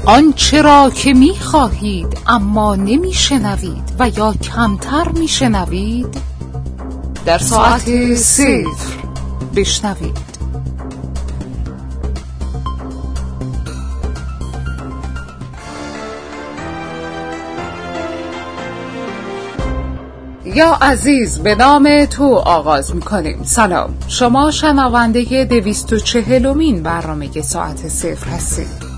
آنچه را که می‌خواهید اما نمی‌شنوید و یا کمتر می‌شنوید، در ساعت صفر بشنوید. یا عزیز، به نام تو آغاز می‌کنیم. سلام، شما شنونده 240مین برنامه ساعت صفر هستید.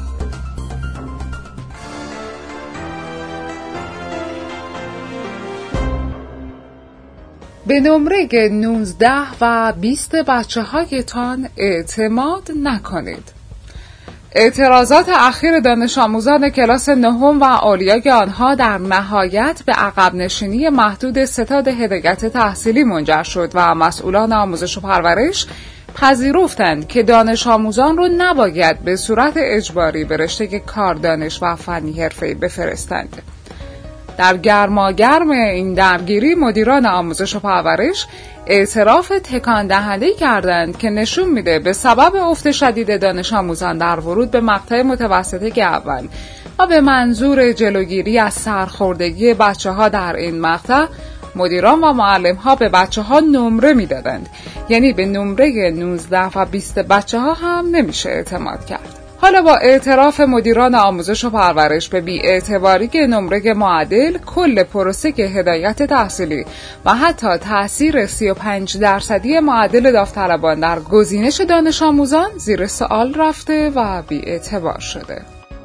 به نمره 19 و 20 بچه‌هایتان اعتماد نکنید. اعتراضات اخیر دانش آموزان کلاس نهم و اولیای آنها در نهایت به عقب نشینی محدود ستاد هدایت تحصیلی منجر شد و مسئولان آموزش و پرورش پذیرفتند که دانش آموزان رو نباید به صورت اجباری به رشته کاردانش و فنی حرفه‌ای بفرستند. در گرماگرم این درگیری مدیران آموزش و پرورش اعتراف تکان دهنده کردند که نشون میده به سبب افت شدید دانش آموزان در ورود به مقطع متوسطه اول و به منظور جلوگیری از سرخوردگی بچه‌ها در این مقطع، مدیران و معلم‌ها به بچه‌ها نمره میدادند. یعنی به نمره 19 و 20 بچه‌ها هم نمیشه اعتماد کرد. حالا با اعتراف مدیران آموزش و پرورش به بی‌اعتباری نمره معدل، کل پروسه هدایت تحصیلی و حتی تأثیر 35% معدل داوطلبان در گزینش دانش آموزان زیر سوال رفته و بی‌اعتبار شده.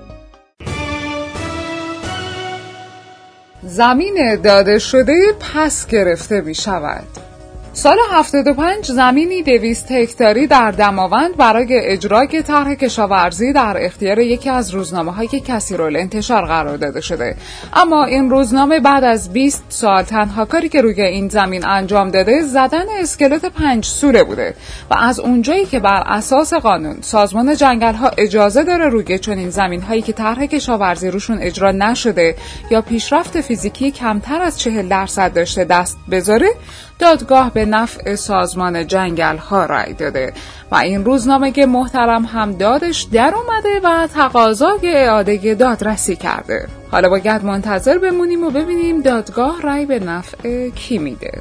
زمین داده شده پس گرفته می شود. سال 75 زمینی 200 هکتاری در دماوند برای اجرای طرح کشاورزی در اختیار یکی از روزنامه‌های کثیرالانتشار قرار داده شده. اما این روزنامه بعد از 20 سال تنها کاری که روی این زمین انجام داده زدن اسکلت 5 سوره بوده و از اونجایی که بر اساس قانون سازمان جنگل‌ها اجازه داره روی چنین زمین‌هایی که طرح کشاورزی روشون اجرا نشده یا پیشرفت فیزیکی کمتر از 40% داشته دست بذاره، دادگاه به نفع سازمان جنگل‌ها رأی داده و این روزنامه محترم هم دادش در اومده و تقاضای اعاده دادرسی کرده. حالا باید منتظر بمونیم و ببینیم دادگاه رأی به نفع کی میده.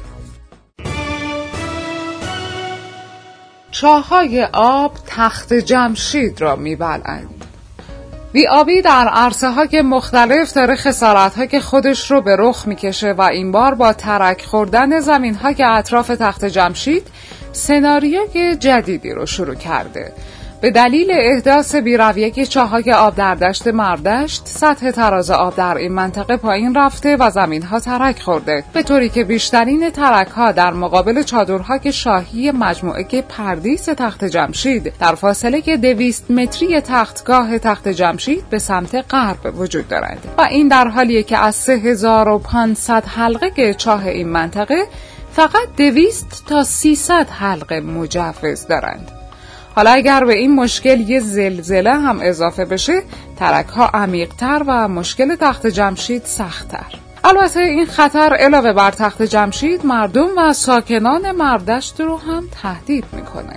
چاه‌های آب تخت جمشید را میبلند. بی‌آبی در عرصه‌های مختلف داره خسارت‌ها که خودش رو به رخ میکشه و این بار با ترک خوردن زمین‌های اطراف تخت جمشید سناریوی جدیدی رو شروع کرده. به دلیل احداث بی‌رویه چاه‌های آب در دشت مردشت، سطح تراز آب در این منطقه پایین رفته و زمین‌ها ترک خورده، به طوری که بیشترین ترک‌ها در مقابل چادرهای شاهی مجموعه پردیس تخت جمشید در فاصله 200 متری تختگاه تخت جمشید به سمت غرب وجود دارند و این در حالیه که از 3500 حلقه چاه این منطقه فقط 200 تا 300 حلقه مجوز دارند. حالا اگر به این مشکل یه زلزله هم اضافه بشه، ترک‌ها عمیق‌تر و مشکل تخت جمشید سخت‌تر. البته این خطر علاوه بر تخت جمشید مردم و ساکنان مردشت رو هم تهدید میکنه.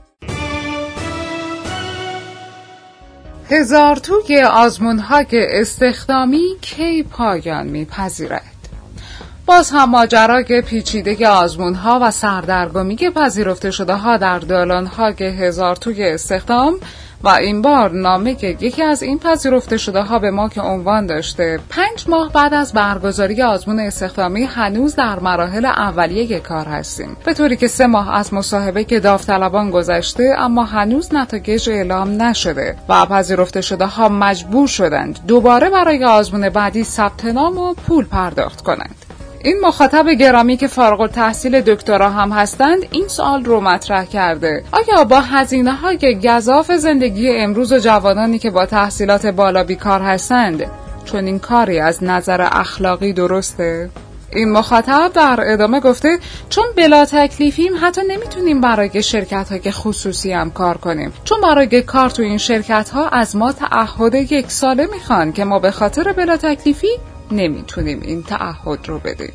هزارتوی آزمون‌های استخدامی کی پایان میپذیرد؟ باز هم ماجرای پیچیده آزمون‌ها و سردرگمی پذیرفته شده ها در دالان‌های هزارتوی استخدام و این بار نامه که یکی از این پذیرفته شده ها به ما که عنوان داشته 5 ماه بعد از برگزاری آزمون استخدامی هنوز در مراحل اولیه کار هستیم، به طوری که 3 ماه از مصاحبه که داوطلبان گذشته اما هنوز نتایج اعلام نشده و پذیرفته شده ها مجبور شدند دوباره برای آزمون بعدی ثبت نام و پول پرداخت کنند. این مخاطب گرامی که فارغ التحصیل دکترا هم هستند این سوال رو مطرح کرده: آیا با هزینه‌های گزاف زندگی امروز و جوانانی که با تحصیلات بالا بیکار هستند چون این کاری از نظر اخلاقی درسته؟ این مخاطب در ادامه گفته چون بلا تکلیفیم حتی نمیتونیم برای شرکت‌های خصوصی هم کار کنیم، چون برای کار تو این شرکت‌ها از ما تعهد 1 ساله میخوان که ما به خاطر بلا تکلیفی نمیتونیم این تعهد رو بدیم.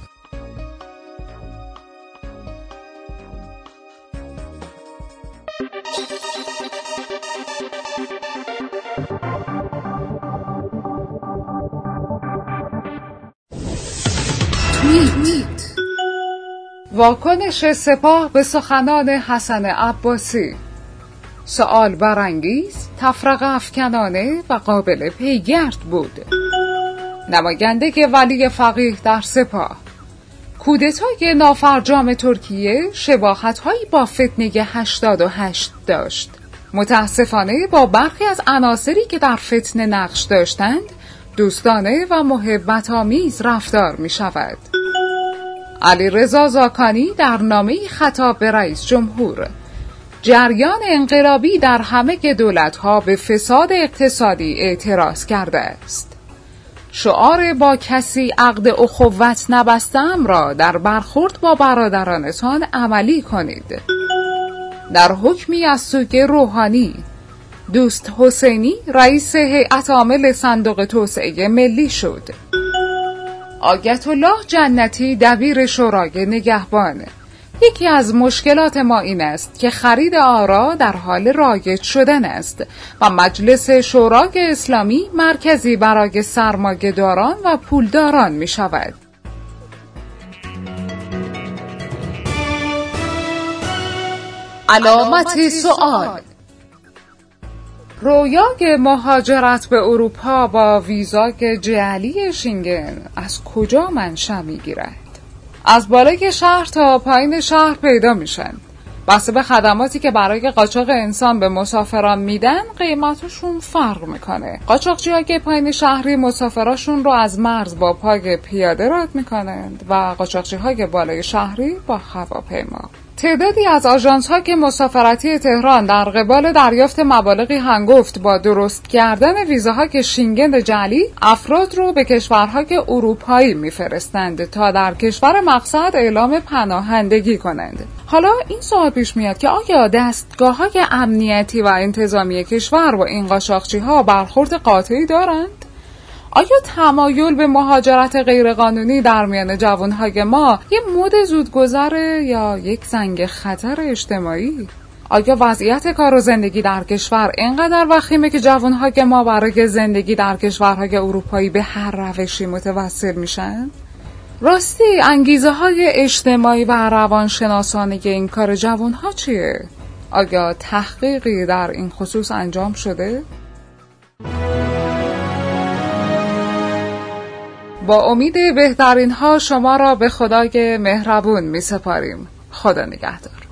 واکنش سپاه به سخنان حسن عباسی. سؤال برانگیز، تفرقه افکنانه و قابل پیگرد بود. نماینده ولی فقیه در سپاه: کودتای نافرجام ترکیه شباهت‌هایی با فتنه 88 داشت. متاسفانه با برخی از عناصری که در فتنه نقش داشتند دوستانه و محبت‌آمیز رفتار می‌شود. علیرضا زاکانی در نامه‌ای خطاب به رئیس جمهور: جریان انقلابی در همه دولت‌ها به فساد اقتصادی اعتراض کرده است. شعار با کسی عقد اخوت نبستم را در برخورد با برادرانتان عملی کنید. در حکمی از سوگ روحانی: دوست حسینی رئیس هیئت عامل صندوق توسعه ملی شد. آیت الله جنتی دبیر شورای نگهبان: یکی از مشکلات ما این است که خرید آرا در حال رایج شدن است و مجلس شورای اسلامی مرکزی برای سرمایه‌داران و پولداران می شود. علامت سؤال: رویای مهاجرت به اروپا با ویزای جعلی شنگن از کجا منشأ می‌گیرد؟ از بالای شهر تا پایین شهر پیدا میشن. بسته به خدماتی که برای قاچاق انسان به مسافران میدن قیمتشون فرق میکنه. قاچاقچی‌ها که پایین شهری مسافراشون رو از مرز با پای پیاده رد میکنند و قاچاقچی‌های بالای شهری با هواپیما. تعدادی از آژانس‌ها که مسافرتی تهران در قبال دریافت مبالغی هنگفت با درست کردن ویزاهای شنگن جعلی افراد رو به کشورهای اروپایی میفرستند تا در کشور مقصد اعلام پناهندگی کنند. حالا این سوال پیش میاد که آیا دستگاه‌های امنیتی و انتظامی کشور با این قاچاقچی‌ها برخورد قاطعی دارند؟ آیا تمایل به مهاجرت غیرقانونی در میان جوانهای ما یک مد زودگذره یا یک زنگ خطر اجتماعی؟ آیا وضعیت کار و زندگی در کشور اینقدر وخیمه که جوانهای ما برای زندگی در کشورهای اروپایی به هر روشی متوسل میشن؟ راستی انگیزه‌های اجتماعی و روانشناسانه این کار جوانها چیه؟ آیا تحقیقی در این خصوص انجام شده؟ با امید بهترین ها شما را به خدای مهربون می سپاریم. خدا نگهدار.